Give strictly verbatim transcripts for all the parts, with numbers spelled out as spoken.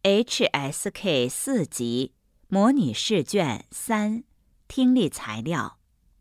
H S K 四级模拟试卷三听力材料。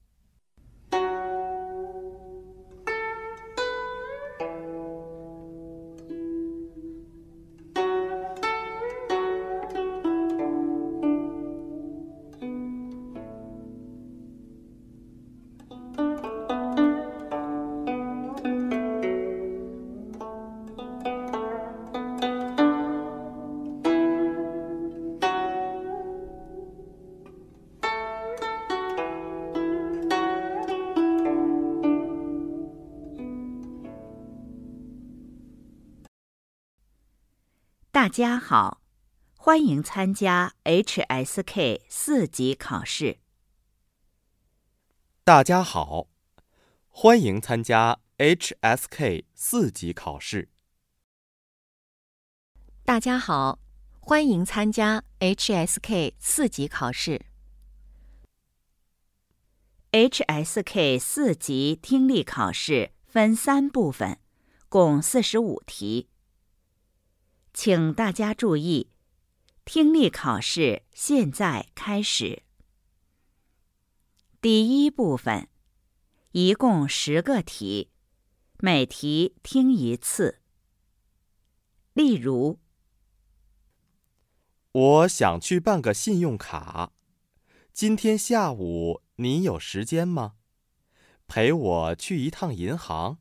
大家好，欢迎参加 H S K 四级考试。 大家好，欢迎参加 H S K 四级考试。 大家好，欢迎参加 H S K 四级考试。 H S K 四级听力考试分三部分，共四十五题。请大家注意，听力考试现在开始。第一部分，一共十个题，每题听一次。例如， 我想去办个信用卡，今天下午你有时间吗？陪我去一趟银行。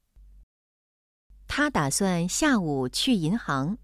他打算下午去银行。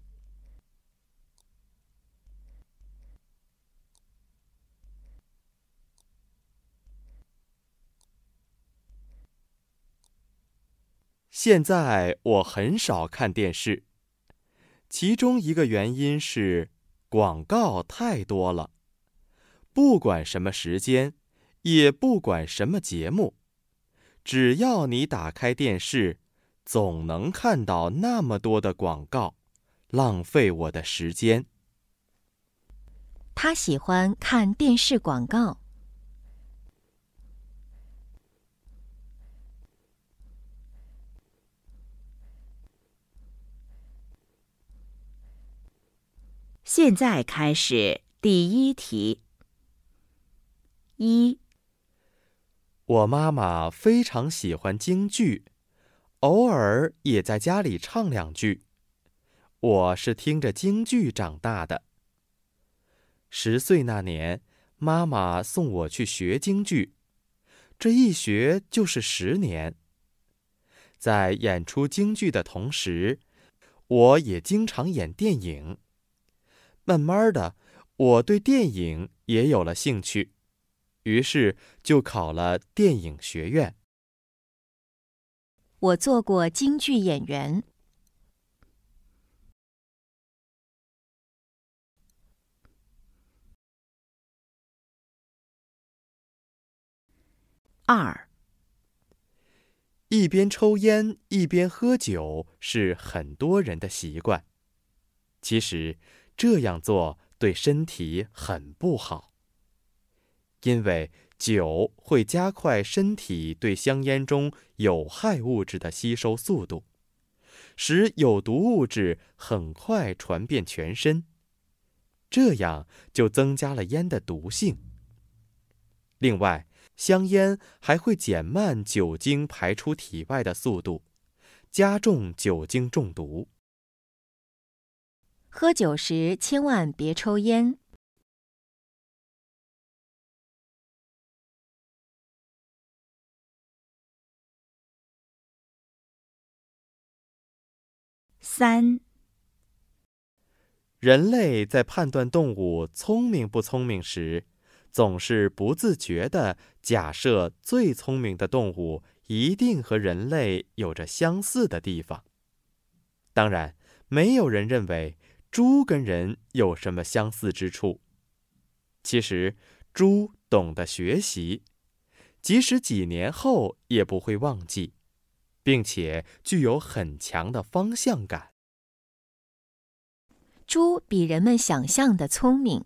现在我很少看电视，其中一个原因是广告太多了。不管什么时间，也不管什么节目，只要你打开电视，总能看到那么多的广告，浪费我的时间。 他喜欢看电视广告。 现在开始第一题。一， 我妈妈非常喜欢京剧，偶尔也在家里唱两句。我是听着京剧长大的。十岁那年，妈妈送我去学京剧，这一学就是十年。在演出京剧的同时，我也经常演电影。慢慢的，我对电影也有了兴趣，于是就考了电影学院。 我做过京剧演员。 二， 一边抽烟一边喝酒是很多人的习惯，其实这样做对身体很不好，因为酒会加快身体对香烟中有害物质的吸收速度，使有毒物质很快传遍全身，这样就增加了烟的毒性。另外，香烟还会减慢酒精排出体外的速度，加重酒精中毒。 喝酒时千万别抽烟。 三， 人类在判断动物聪明不聪明时，总是不自觉地假设最聪明的动物一定和人类有着相似的地方。当然，没有人认为猪跟人有什么相似之处。其实，猪懂得学习，即使几年后也不会忘记，并且具有很强的方向感。 猪比人们想象的聪明。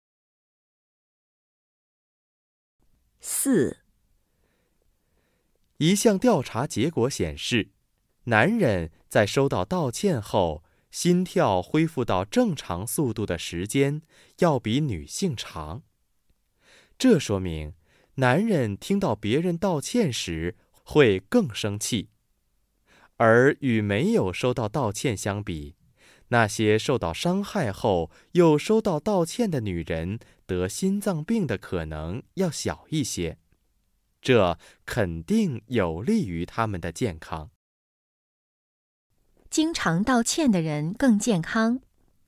四， 一项调查结果显示，男人在收到道歉后，心跳恢复到正常速度的时间要比女性长。这说明，男人听到别人道歉时会更生气，而与没有收到道歉相比，那些受到伤害后又收到道歉的女人得心脏病的可能要小一些，这肯定有利于他们的健康。 经常道歉的人更健康。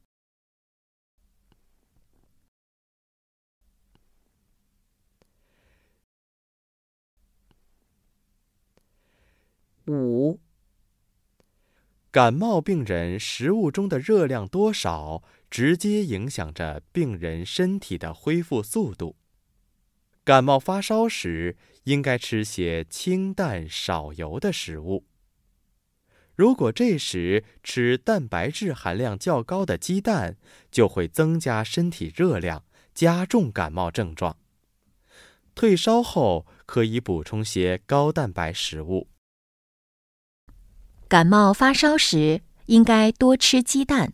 五、 感冒病人食物中的热量多少，直接影响着病人身体的恢复速度。感冒发烧时，应该吃些清淡少油的食物。如果这时吃蛋白质含量较高的鸡蛋，就会增加身体热量，加重感冒症状。退烧后可以补充些高蛋白食物。 感冒发烧时，应该多吃鸡蛋。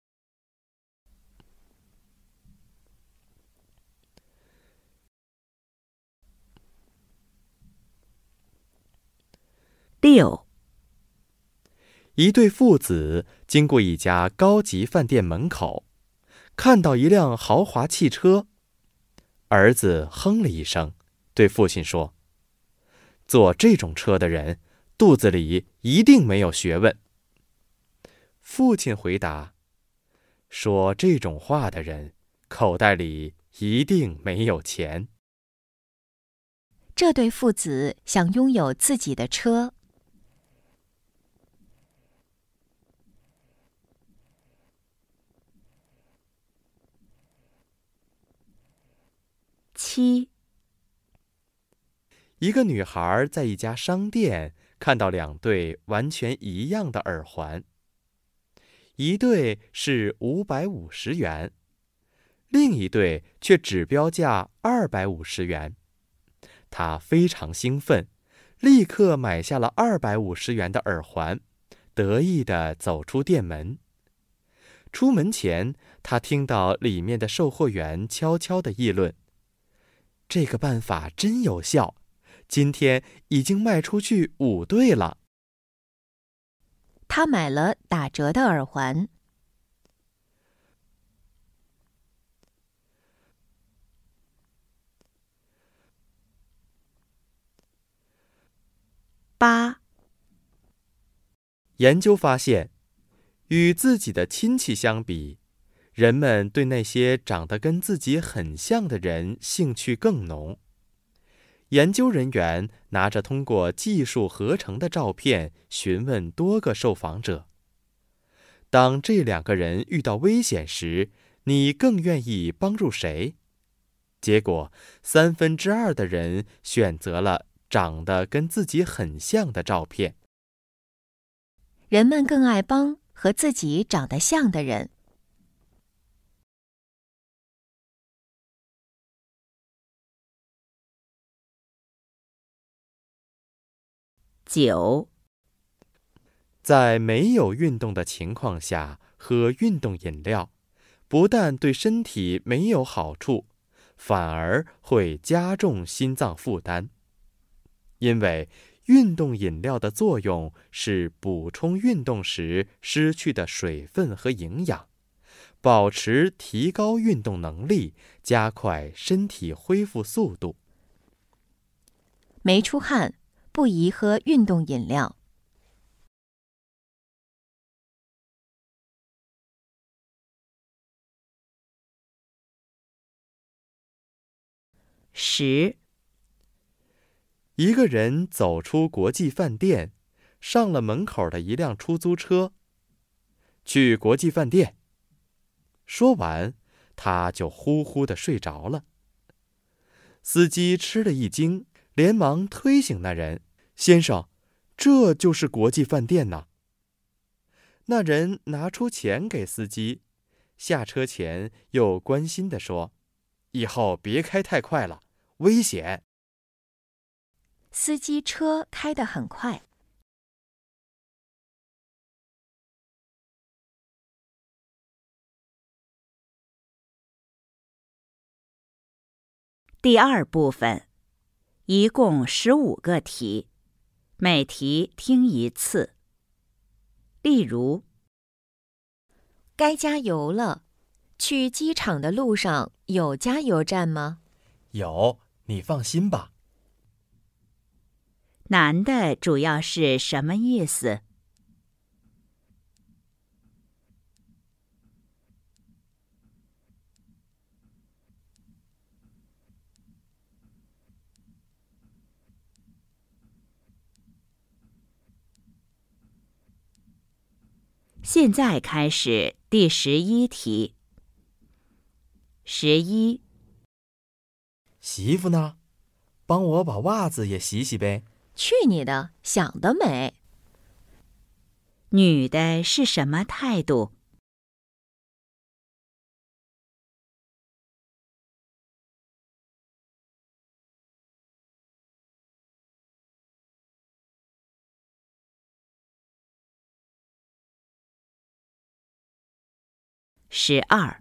六、 一对父子经过一家高级饭店门口，看到一辆豪华汽车。儿子哼了一声，对父亲说：“坐这种车的人，肚子里一定没有学问。”父亲回答：“说这种话的人，口袋里一定没有钱。” 这对父子想拥有自己的车。 七、 一个女孩在一家商店看到两对完全一样的耳环，一对是五百五十元，另一对却只标价二百五十元。她非常兴奋，立刻买下了二百五十元的耳环，得意地走出店门。出门前，她听到里面的售货员悄悄地议论：“这个办法真有效，今天已经卖出去五对了。” 他买了打折的耳环。 八、 研究发现，与自己的亲戚相比，人们对那些长得跟自己很像的人兴趣更浓。研究人员拿着通过技术合成的照片询问多个受访者：当这两个人遇到危险时，你更愿意帮助谁？结果，三分之二的人选择了长得跟自己很像的照片。 人们更爱帮和自己长得像的人。 九、 在没有运动的情况下喝运动饮料，不但对身体没有好处，反而会加重心脏负担。因为运动饮料的作用是补充运动时失去的水分和营养，保持提高运动能力，加快身体恢复速度。 没出汗，不宜喝运动饮料。 十、 一个人走出国际饭店，上了门口的一辆出租车。去国际饭店。说完，他就呼呼地睡着了。司机吃了一惊，连忙推醒那人：“先生，这就是国际饭店呐。”那人拿出钱给司机，下车前又关心地说：“以后别开太快了，危险。” 司机车开得很快。 第二部分，一共十五个题，每题听一次。例如， 该加油了。去机场的路上有加油站吗？ 有，你放心吧。 难的主要是什么意思？现在开始第十一题。十一， 洗衣服呢？帮我把袜子也洗洗呗。 去你的，想得美！ 女的是什么态度？十二，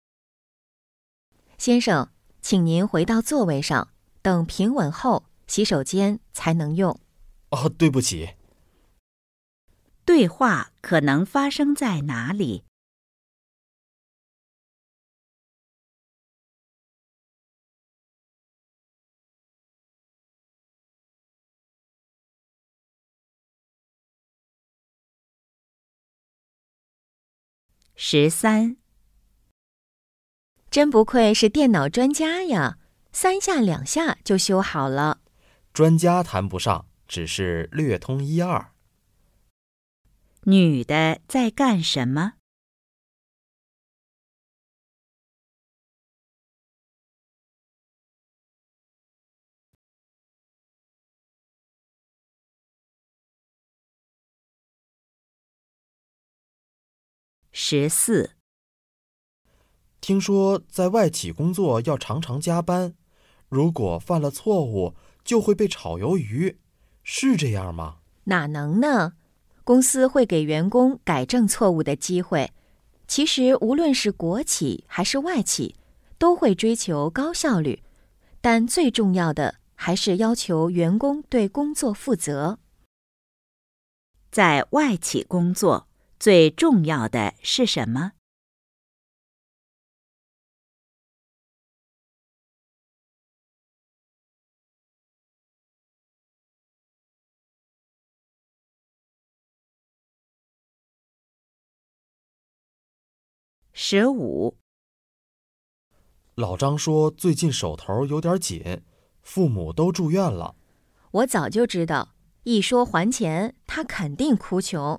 先生，请您回到座位上，等平稳后，洗手间才能用。 哦，对不起。 对话可能发生在哪里？十三， 真不愧是电脑专家呀，三下两下就修好了。 专家谈不上，只是略通一二。 女的在干什么？十四， 听说在外企工作要常常加班，如果犯了错误就会被炒鱿鱼，是这样吗？ 哪能呢？公司会给员工改正错误的机会。其实无论是国企还是外企，都会追求高效率，但最重要的还是要求员工对工作负责。 在外企工作，最重要的是什么？十五， 老张说最近手头有点紧，父母都住院了。 我早就知道，一说还钱，他肯定哭穷。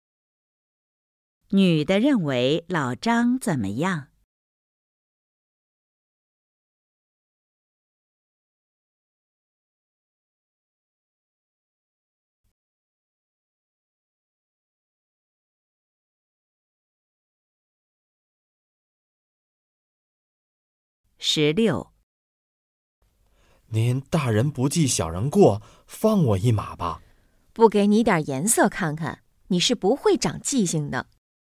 女的认为老张怎么样？十六， 您大人不计小人过，放我一马吧。 不给你点颜色看看，你是不会长记性的。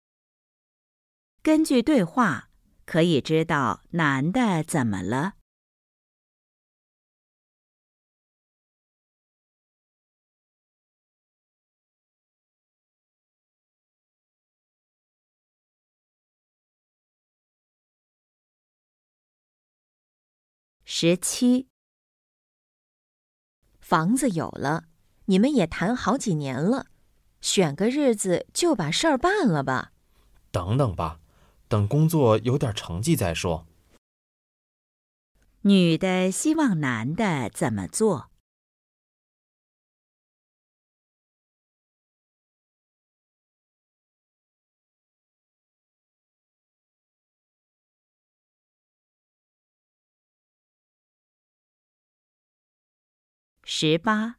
根据对话，可以知道男的怎么了。十七， 房子有了，你们也谈好几年了，选个日子就把事儿办了吧。 等等吧，等工作有点成绩再说。 女的希望男的怎么做？十八，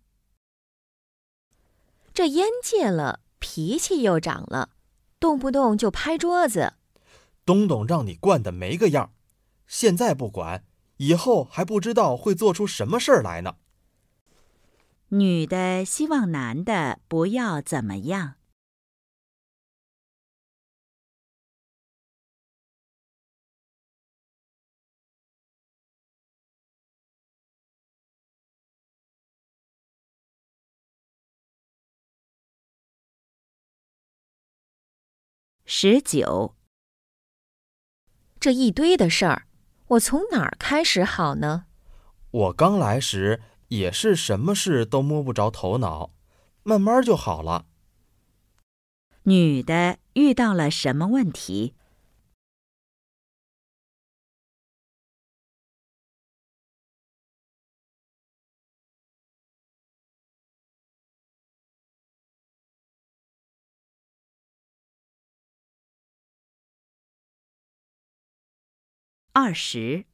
这烟戒了，脾气又长了，动不动就拍桌子。 东东让你惯得没个样，现在不管，以后还不知道会做出什么事儿来呢。 女的希望男的不要怎么样。十九， 这一堆的事儿，我从哪儿开始好呢？ 我刚来时也是什么事都摸不着头脑，慢慢就好了。 女的遇到了什么问题？二十，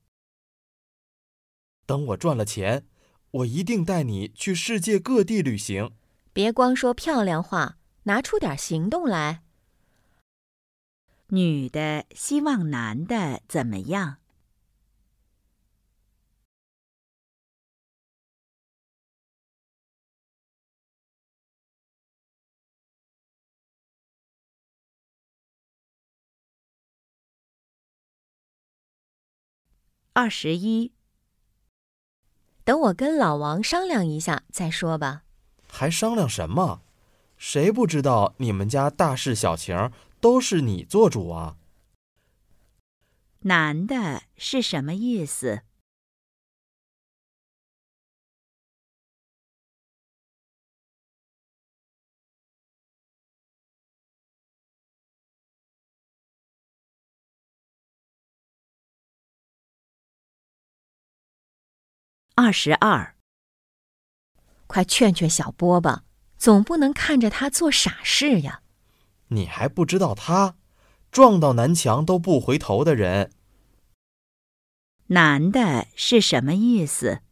等我赚了钱，我一定带你去世界各地旅行。 别光说漂亮话，拿出点行动来。 女的希望男的怎么样？二十一， 等我跟老王商量一下再说吧。 还商量什么？谁不知道你们家大事小情都是你做主啊？ 男的是什么意思？二十二， 快劝劝小波吧，总不能看着他做傻事呀。 你还不知道他，撞到南墙都不回头的人。 男的是什么意思？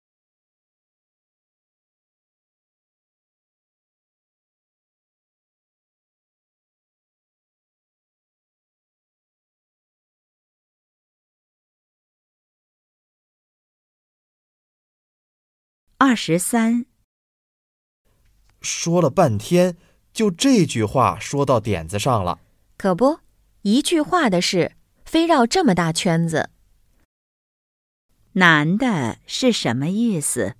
二十三， 说了半天，就这句话说到点子上了。 可不，一句话的事，非绕这么大圈子。 男的是什么意思？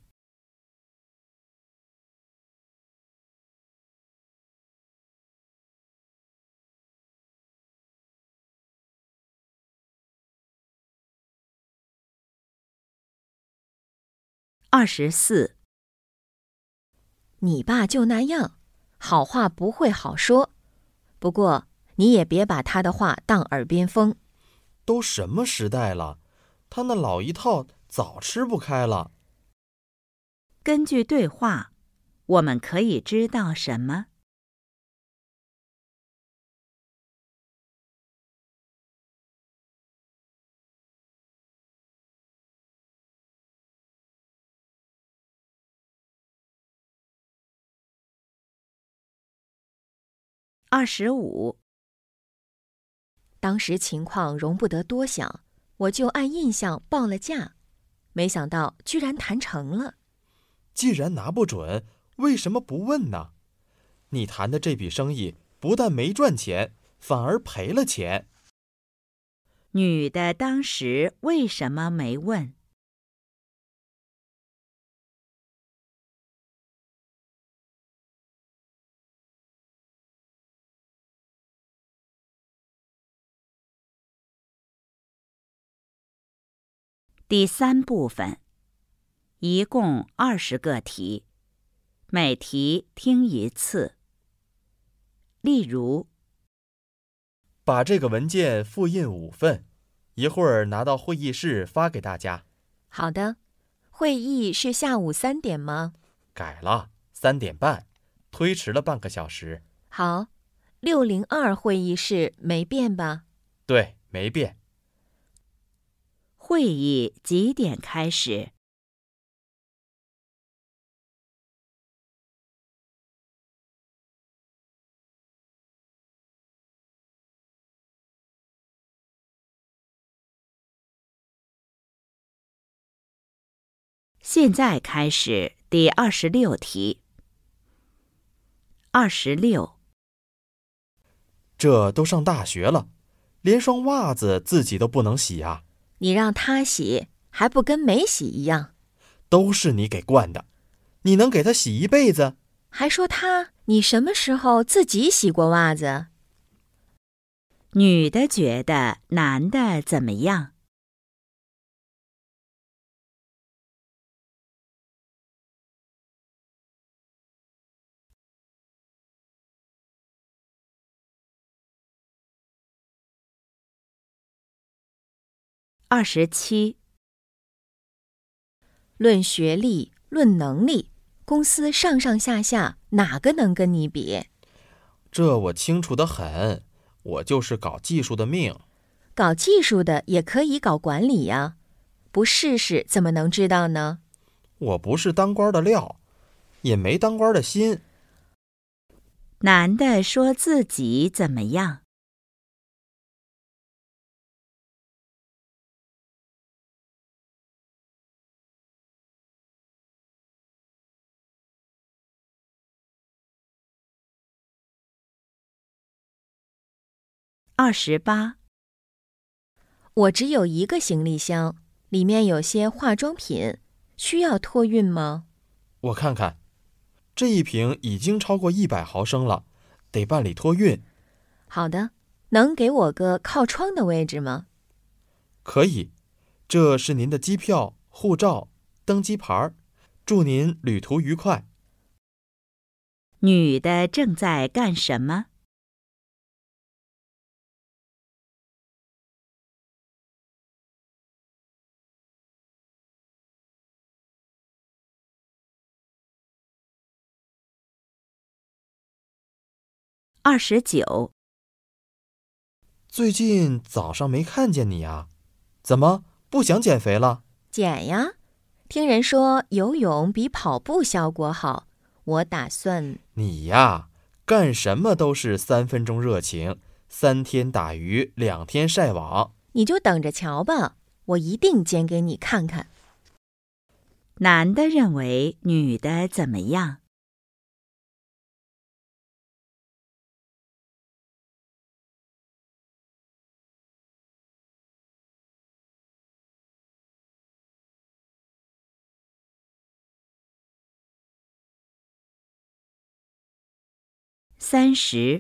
二十四， 你爸就那样，好话不会好说。不过你也别把他的话当耳边风。 都什么时代了，他那老一套早吃不开了。 根据对话，我们可以知道什么？二十五， 当时情况容不得多想，我就按印象报了价，没想到居然谈成了。 既然拿不准，为什么不问呢？你谈的这笔生意不但没赚钱，反而赔了钱。 女的当时为什么没问？第三部分，一共二十个题，每题听一次。例如， 把这个文件复印五份，一会儿拿到会议室发给大家。 好的，会议是下午三点吗？ 改了，三点半，推迟了半个小时。 好，六零二会议室没变吧？ 对，没变。 会议几点开始？现在开始第二十六题。二十六， 这都上大学了，连双袜子自己都不能洗呀、 你让他洗，还不跟没洗一样？ 都是你给惯的，你能给他洗一辈子？ 还说他，你什么时候自己洗过袜子？ 女的觉得男的怎么样？二十七， 论学历，论能力，公司上上下下哪个能跟你比？ 这我清楚得很，我就是搞技术的命。 搞技术的也可以搞管理呀，不试试怎么能知道呢？ 我不是当官的料，也没当官的心。 男的说自己怎么样？二十八， 我只有一个行李箱，里面有些化妆品，需要托运吗？ 我看看，这一瓶已经超过一百毫升了，得办理托运。 好的，能给我个靠窗的位置吗？ 可以，这是您的机票、护照、登机牌，祝您旅途愉快。 女的正在干什么？二十九， 最近早上没看见你啊，怎么不想减肥了？ 减呀，听人说游泳比跑步效果好，我打算…… 你呀，干什么都是三分钟热情，三天打鱼两天晒网。 你就等着瞧吧，我一定减给你看看。 男的认为女的怎么样？三十，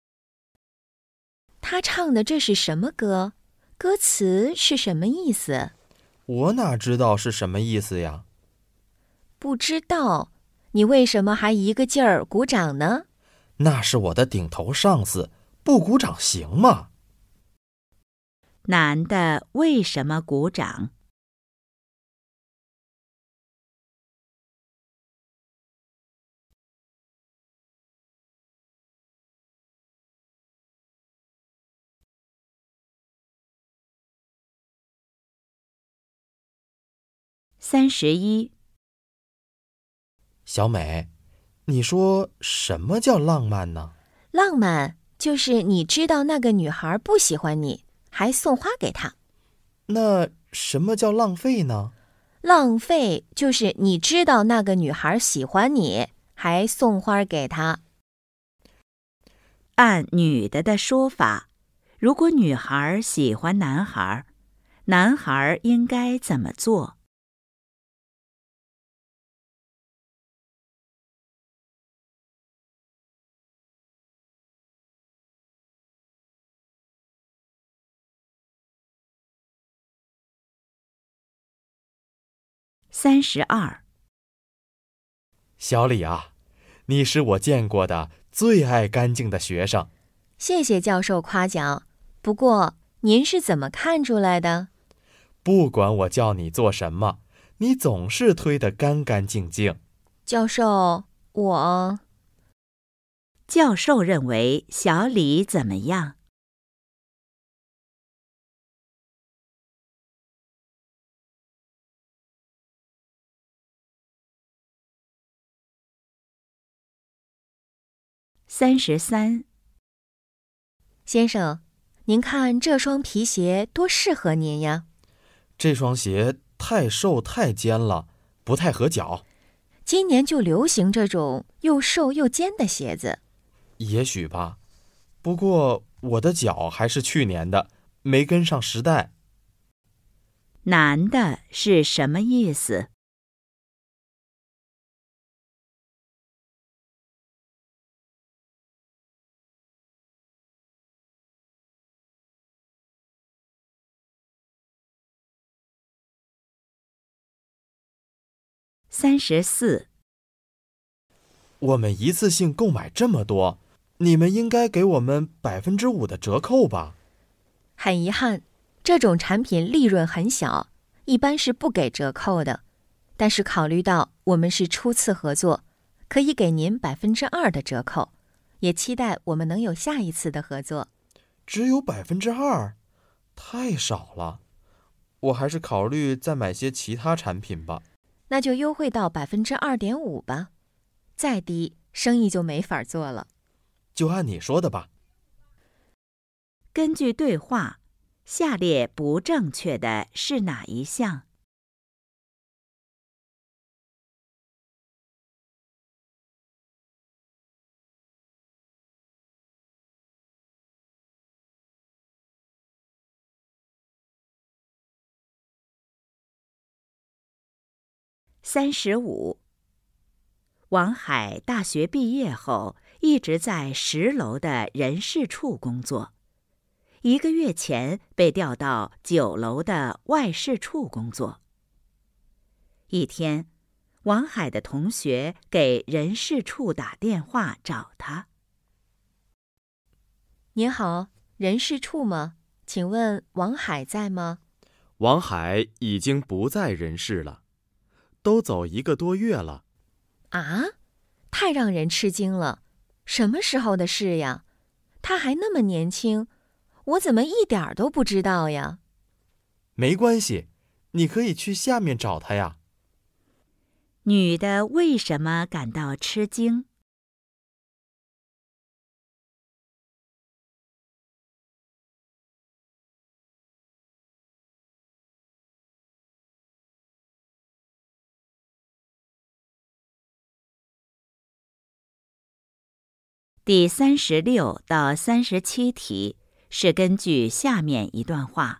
他唱的这是什么歌？歌词是什么意思？ 我哪知道是什么意思呀？ 不知道，你为什么还一个劲儿鼓掌呢？ 那是我的顶头上司，不鼓掌行吗？ 男的为什么鼓掌？三十一， 小美，你说什么叫浪漫呢？ 浪漫就是你知道那个女孩不喜欢你，还送花给她。 那什么叫浪费呢？ 浪费就是你知道那个女孩喜欢你，还送花给她。 按女的的说法，如果女孩喜欢男孩，男孩应该怎么做？三十二， 小李啊，你是我见过的最爱干净的学生。 谢谢教授夸奖，不过您是怎么看出来的？ 不管我叫你做什么，你总是推得干干净净。 教授，我…… 教授认为小李怎么样？三十三， 先生，您看这双皮鞋多适合您呀！ 这双鞋太瘦太尖了，不太合脚。 今年就流行这种又瘦又尖的鞋子。 也许吧，不过我的脚还是去年的，没跟上时代。 男的是什么意思？三十四。 我们一次性购买这么多，你们应该给我们百分之五的折扣吧？ 很遗憾，这种产品利润很小，一般是不给折扣的。但是考虑到我们是初次合作，可以给您百分之二的折扣，也期待我们能有下一次的合作。 只有百分之二，太少了。我还是考虑再买些其他产品吧。 那就优惠到百分之二点五吧，再低生意就没法做了。 就按你说的吧。 根据对话，下列不正确的是哪一项？三十五。王海大学毕业后一直在十楼的人事处工作，一个月前被调到九楼的外事处工作。一天，王海的同学给人事处打电话找他。 您好，人事处吗？请问王海在吗？ 王海已经不在人世了，都走一个多月了。 啊，太让人吃惊了！什么时候的事呀？他还那么年轻，我怎么一点儿都不知道呀？ 没关系，你可以去下面找他呀。 女的为什么感到吃惊？第三十六到三十七题是根据下面一段话。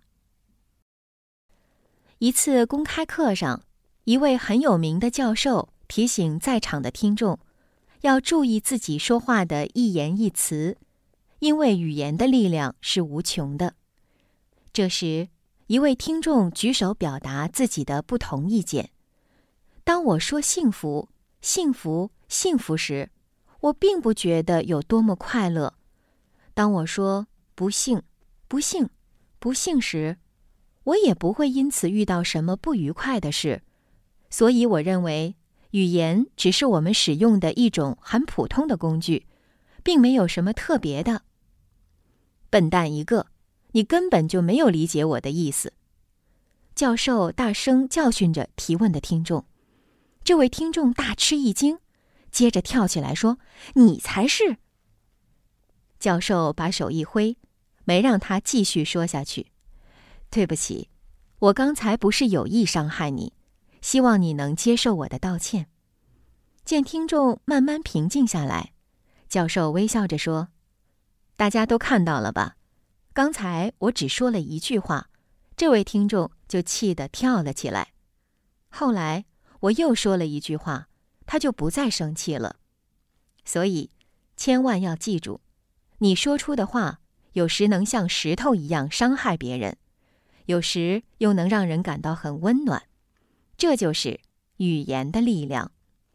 一次公开课上，一位很有名的教授提醒在场的听众，要注意自己说话的一言一词，因为语言的力量是无穷的。这时，一位听众举手表达自己的不同意见。当我说幸福、幸福、幸福时，我并不觉得有多么快乐。当我说不幸、不幸、不幸时，我也不会因此遇到什么不愉快的事。所以我认为，语言只是我们使用的一种很普通的工具，并没有什么特别的。笨蛋一个，你根本就没有理解我的意思。教授大声教训着提问的听众。这位听众大吃一惊，接着跳起来说：“你才是！”教授把手一挥，没让他继续说下去。对不起，我刚才不是有意伤害你，希望你能接受我的道歉。见听众慢慢平静下来，教授微笑着说：“大家都看到了吧？刚才我只说了一句话，这位听众就气得跳了起来。后来我又说了一句话，他就不再生气了。所以，千万要记住，你说出的话有时能像石头一样伤害别人，有时又能让人感到很温暖。这就是语言的力量。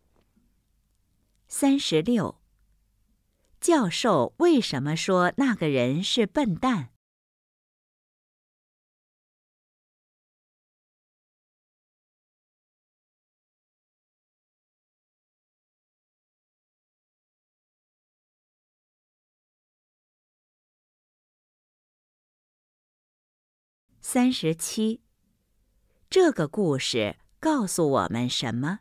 三十六。教授为什么说那个人是笨蛋？三十七。这个故事告诉我们什么？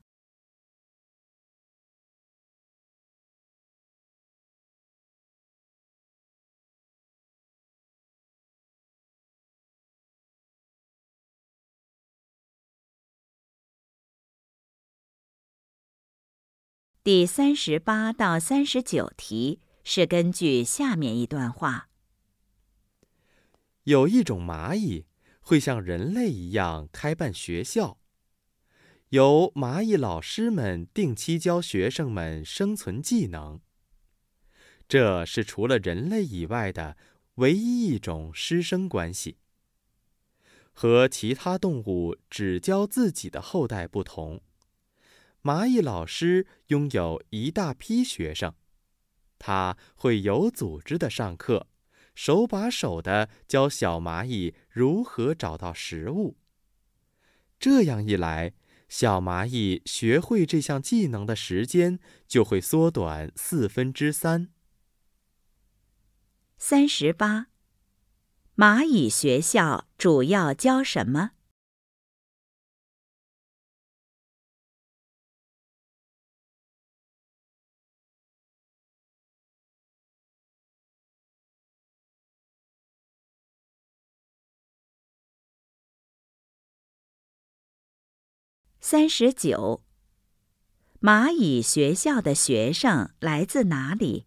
第三十八到三十九题是根据下面一段话。 有一种蚂蚁会像人类一样开办学校，由蚂蚁老师们定期教学生们生存技能。这是除了人类以外的唯一一种师生关系。和其他动物只教自己的后代不同，蚂蚁老师拥有一大批学生，他会有组织地上课，手把手地教小蚂蚁如何找到食物。这样一来，小蚂蚁学会这项技能的时间就会缩短四分之三。 三十八，蚂蚁学校主要教什么？三十九，蚂蚁学校的学生来自哪里？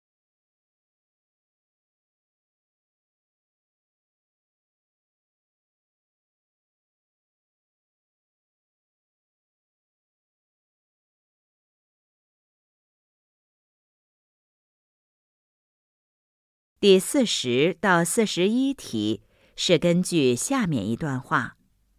第四十到四十一题是根据下面一段话。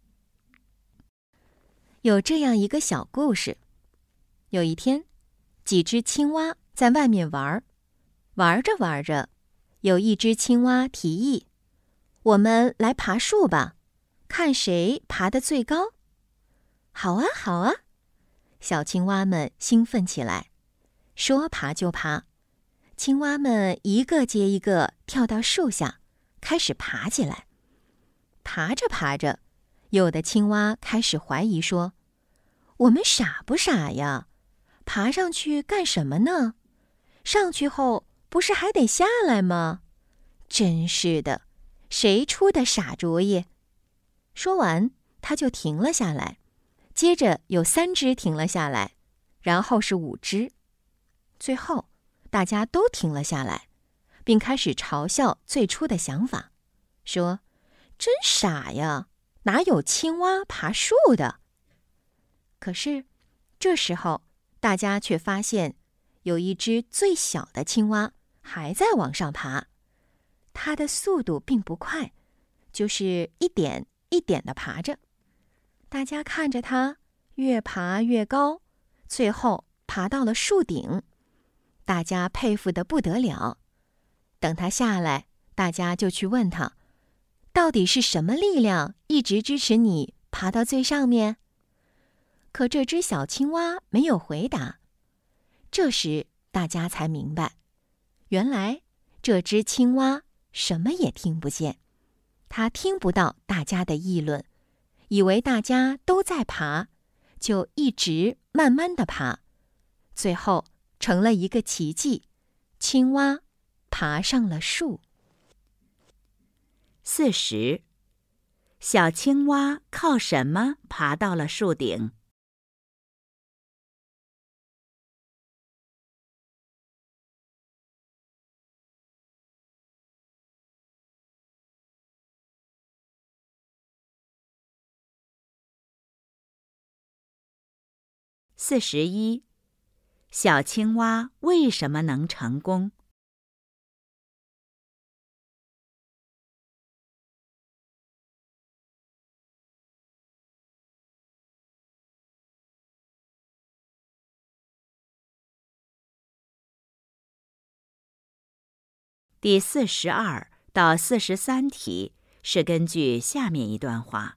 有这样一个小故事：有一天，几只青蛙在外面玩儿，玩着玩着，有一只青蛙提议：“我们来爬树吧，看谁爬得最高。”“好啊，好啊！”小青蛙们兴奋起来，说爬就爬。青蛙们一个接一个跳到树下，开始爬起来。爬着爬着，有的青蛙开始怀疑说：“我们傻不傻呀？爬上去干什么呢？上去后不是还得下来吗？真是的，谁出的傻主意？”说完，他就停了下来。接着有三只停了下来，然后是五只，最后大家都停了下来，并开始嘲笑最初的想法，说：“真傻呀，哪有青蛙爬树的？”可是，这时候大家却发现，有一只最小的青蛙还在往上爬，它的速度并不快，就是一点一点地爬着。大家看着它越爬越高，最后爬到了树顶。大家佩服得不得了。等他下来，大家就去问他，到底是什么力量一直支持你爬到最上面？可这只小青蛙没有回答。这时大家才明白，原来这只青蛙什么也听不见，它听不到大家的议论，以为大家都在爬，就一直慢慢地爬，最后成了一个奇迹，青蛙爬上了树。 四十，小青蛙靠什么爬到了树顶？四十一，小青蛙为什么能成功？第四十二到四十三题是根据下面一段话。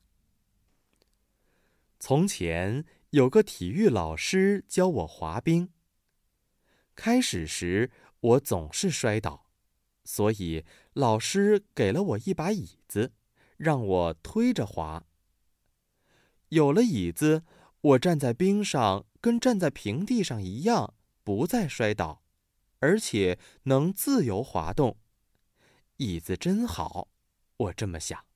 从前有个体育老师教我滑冰。开始时我总是摔倒，所以老师给了我一把椅子，让我推着滑。有了椅子，我站在冰上跟站在平地上一样，不再摔倒，而且能自由滑动。椅子真好，我这么想。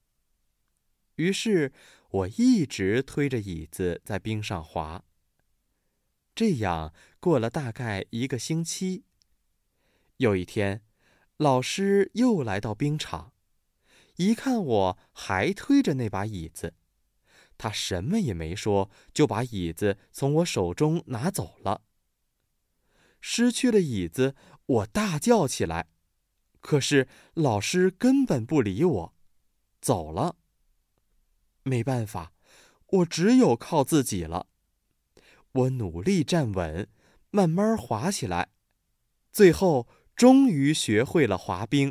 于是我一直推着椅子在冰上滑。 这样过了大概一个星期。有一天，老师又来到冰场，一看我还推着那把椅子，他什么也没说，就把椅子从我手中拿走了。失去了椅子，我大叫起来，可是老师根本不理我，走了。没办法，我只有靠自己了。我努力站稳，慢慢滑起来，最后终于学会了滑冰。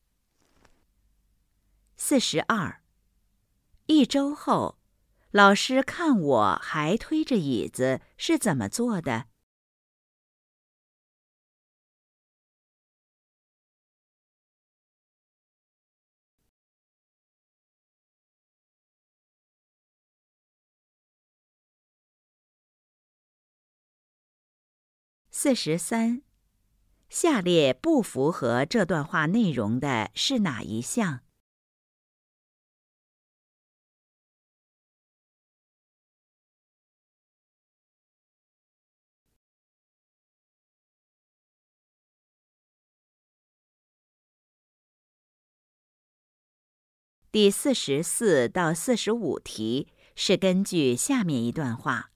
四十二。一周后，老师看我还推着椅子是怎么做的？四十三。下列不符合这段话内容的是哪一项？第四十四到四十五题是根据下面一段话。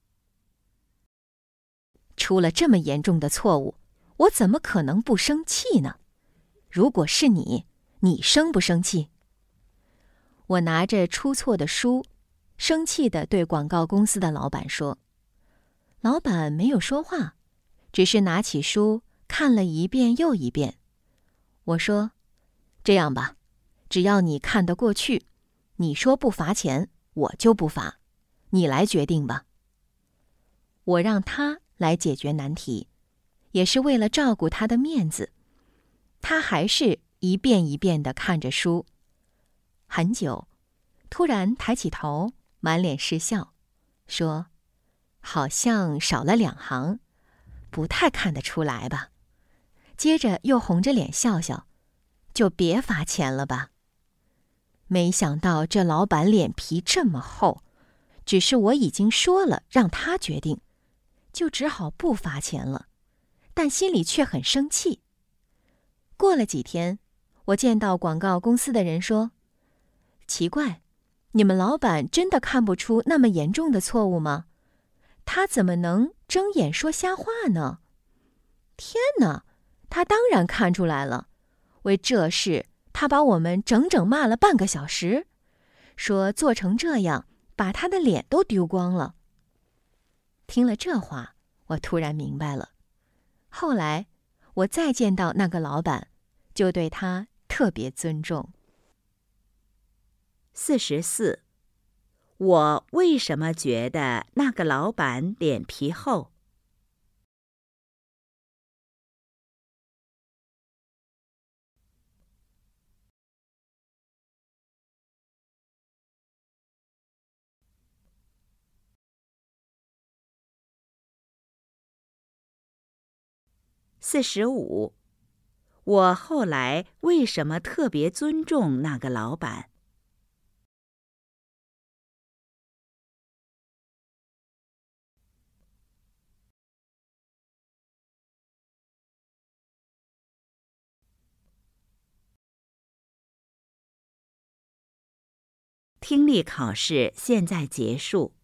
出了这么严重的错误，我怎么可能不生气呢？如果是你，你生不生气？我拿着出错的书，生气地对广告公司的老板说。老板没有说话，只是拿起书看了一遍又一遍。我说，这样吧，只要你看得过去，你说不罚钱，我就不罚，你来决定吧。我让他来解决难题，也是为了照顾他的面子。他还是一遍一遍地看着书，很久，突然抬起头，满脸是笑，说：“好像少了两行，不太看得出来吧？”接着又红着脸笑笑，就别罚钱了吧。没想到这老板脸皮这么厚，只是我已经说了让他决定，就只好不罚钱了，但心里却很生气。过了几天，我见到广告公司的人说：“奇怪，你们老板真的看不出那么严重的错误吗？他怎么能睁眼说瞎话呢？”天哪，他当然看出来了。为这事，他把我们整整骂了半个小时，说做成这样，把他的脸都丢光了。听了这话，我突然明白了。后来，我再见到那个老板，就对他特别尊重。 四十四。我为什么觉得那个老板脸皮厚？四十五。我后来为什么特别尊重那个老板？听力考试现在结束。